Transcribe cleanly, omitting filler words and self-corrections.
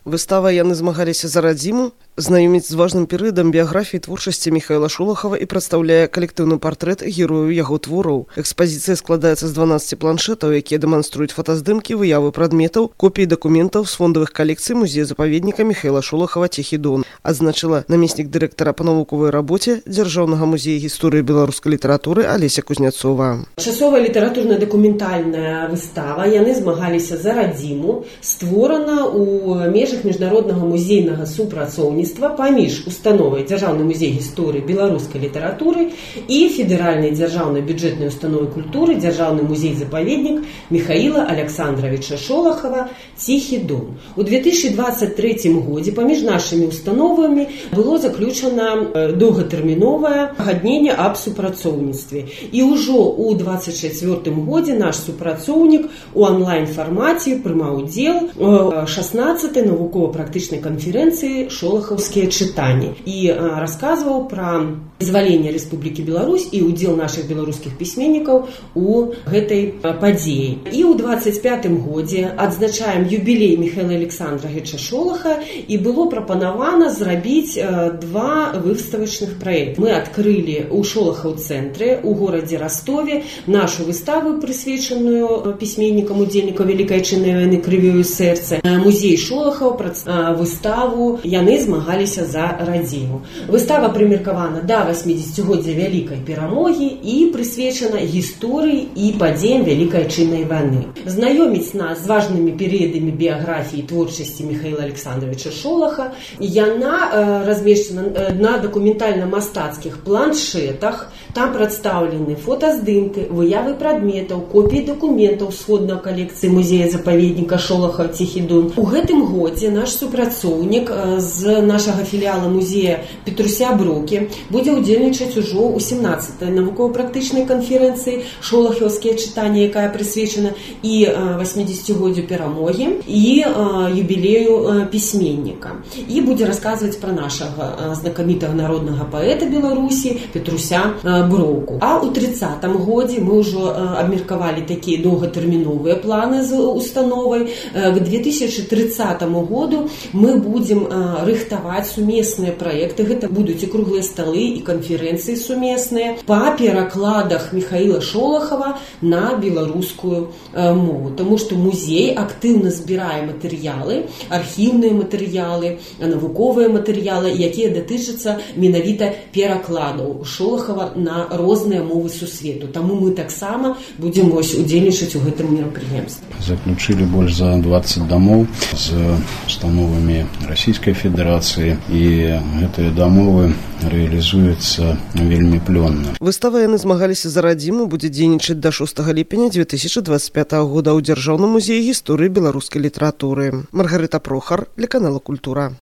Выстава «Яны змагаліся за радзіму» знаёміць з важным перыядам біяграфіі творчасці Михаила Шолахова і прадстаўляе калектыўны партрэт герою яго твораў. Экспазіцыя складаецца з 12 планшетаў, якія дэманструюць фотаздымкі, выявы прадметаў, копіі дакументаў з фондавых калекцый музея-запаведніка Михаила Шолахова «Тихий-Дон», адзначыла намеснік дырэктара па навуковай рабоце Дзяржаўнага музея гісторыі беларускай літаратуры Алеся Кузнецова. Часовая літаратурна-дакументальная выстава «Яны змагаліся за радзіму» створана ў межах міжнароднага музейнага супрацоўніцтва паміж установай Дзяржаўны музей гісторыі беларускай літаратуры і федэральнай дзяржаўнай бюджэтнай установай культуры Дзяржаўны музей-запаведнік Михаила Александровича Шолахова «Тихий-Дон». У 2023 годзе паміж нашымі установамі было заключана доўгатэрміновае пагадненне аб супрацоўніцтве. І ўжо ў 2024 годзе наш супрацоўнік у онлайн-фармаце прымаў удзел у 16-й навукова-практычнай канферэнцыі «Шолахаўскія чытанні» і расказваў пра вызваленне Рэспублікі Беларусь і ўдзел нашых беларускіх пісьменнікаў у гэтай падзеі. І ў 25-м годзе адзначаем юбілей Михаила Александровича Шолаха і было прапанавана зрабіць два выставачных праекты. Мы адкрылі ў Шолахаў-цэнтры у горадзе Ростове нашу выставу, прысвечаную пісьменнікам удзельнікам Вялікай Айчыннай вайны крывёю сэрца. Музей Шолахаў выставу «Яны змагаліся за радзіму». Выстава прымеркавана да 80-годдзя Вялікай перамогі і прысвечана гісторыі і падзеям Вялікай Айчыннай вайны. Знаёміць нас з важнымі перыядамі біяграфіі творчасці Михаила Александровича Шолаха яна размешчана на дакументальна-мастацкіх планшетах. Там прадстаўлены фотаздымкі, выявы прадметаў, копіі дакументаў сходнай калекцыі музея-запаведніка Шолаха «Тихий-Дон». У гэтым годзе наш супрацоўнік з нашага філіяла музея Петруся Брокі будзе удзельнічаць ужо ў 17-й навукова-практычнай канферэнцыі «Шолахаўскія чытанні», якая прысвечана і 80-годдзю перамогі, і юбілею пісьменніка. І будзе расказваць пра нашага знакамітага народнага паэта Беларусі Петруся Броўку. А ў 30-м годзе мы ўжо абмеркавалі такія доўгатэрміновыя планы з установай. К 2030 году мы будем рыхтаваць сумесныя праекты. Гэта будуць і круглыя сталы, і канферэнцыі сумесныя па перакладах Михаила Шолахова на беларускую мову. Таму што музей актыўна збірае матэрыялы, архіўныя матэрыялы, навуковыя матэрыялы, якія датычацца менавіта перакладаў Шолахова на розныя мовы сусвету. Таму мы таксама будзем удзельнічаць у гэтым мерапрыемстве. Заключили больш за 20 дамоў з установамі Расійскай Федэрацыі, і гэтыя дамовы рэалізуюцца вельмі плённа. Выстава «Яны змагаліся за радзіму» будзе дзейнічаць да 6 ліпеня 2025 года ў Дзяржаўным музеі гісторыі беларускай літаратуры. Маргарыта Прохар для канала «Культура».